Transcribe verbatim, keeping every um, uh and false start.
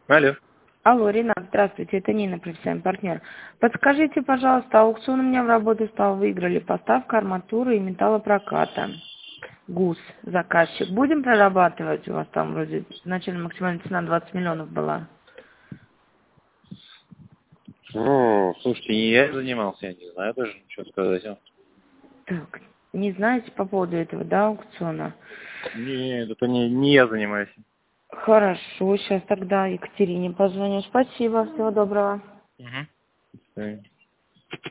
Алло. Алло, Ренат, здравствуйте, это Нина, профессиональный партнер. Подскажите, пожалуйста, аукцион у меня в работу стал, выиграли поставка арматуры и металлопроката. ГУС, заказчик. Будем прорабатывать? У вас там вроде начальная максимальная цена двадцать миллионов была. О, слушайте, не я занимался, я не знаю даже, что сказать. а. Так, не знаете по поводу этого, да, аукциона? Нет, это не, не я занимаюсь. Хорошо, сейчас тогда Екатерине позвоню. Спасибо, всего доброго. Угу.